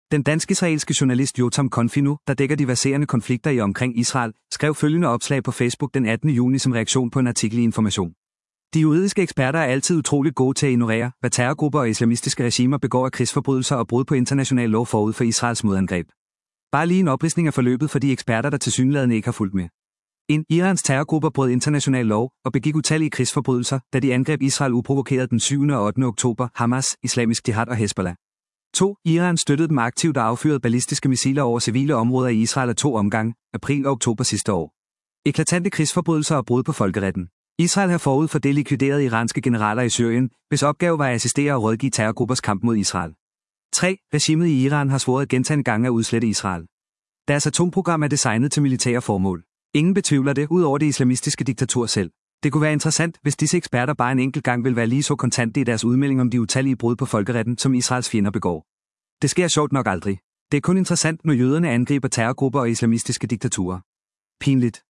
Den dansk-israelske journalist Yotam Confino, der dækker de verserende konflikter i og omkring Israel, skrev følgende opslag på Facebook den 18. juni som reaktion på en artikel i Information. De juridiske eksperter er altid utroligt gode til at ignorere, hvad terrorgrupper og islamistiske regimer begår af krigsforbrydelser og brud på international lov forud for Israels modangreb. Bare lige en opridsning af forløbet for de eksperter, der tilsyneladende ikke har fulgt med. Irans terrorgrupper brød international lov og begik utallige krigsforbrydelser, da de angreb Israel uprovokeret den 7. og 8. oktober, Hamas, Islamisk Jihad og Hezbollah. 2. Iran støttede dem aktivt og affyrede ballistiske missiler over civile områder i Israel af 2 omgange, april og oktober sidste år. Eklatante krigsforbrydelser og brud på folkeretten. Israel har forud for det likvideret iranske generaler i Syrien, hvis opgave var at assistere og rådgive terrorgruppers kamp mod Israel. 3. Regimet i Iran har svoret gentagne gange at udslette Israel. Deres atomprogram er designet til militære formål. Ingen betvivler det, ud over det islamistiske diktatur selv. Det kunne være interessant, hvis disse eksperter bare en enkelt gang vil være lige så kontante i deres udmelding om de utallige brud på folkeretten, som Israels fjender begår. Det sker sjovt nok aldrig. Det er kun interessant, når jøderne angriber terrorgrupper og islamistiske diktaturer. Pinligt.